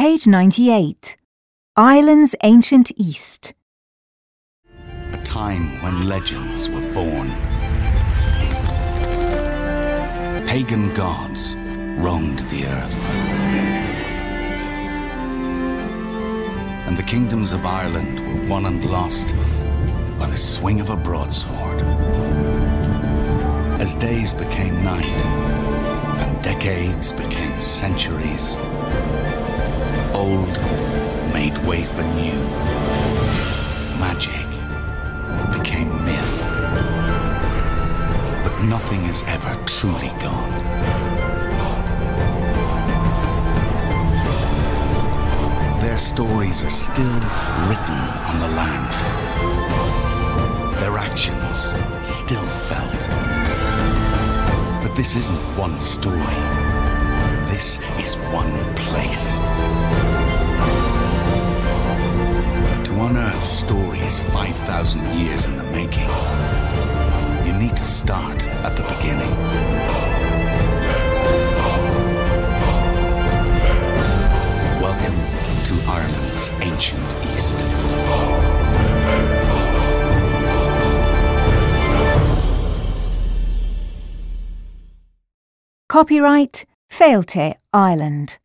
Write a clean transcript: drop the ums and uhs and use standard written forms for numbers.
Page 98. Ireland's Ancient East. A time when legends were born. Pagan gods roamed the earth. And the kingdoms of Ireland were won and lost by the swing of a broadsword. As days became night and decades became centuries, old made way for new. Magic became myth. But nothing is ever truly gone. Their stories are still written on the land. Their actions still felt. But this isn't one story. This is one place. To unearth stories 5,000 years in the making, you need to start at the beginning. Welcome to Ireland's Ancient East. Copyright Failte Ireland.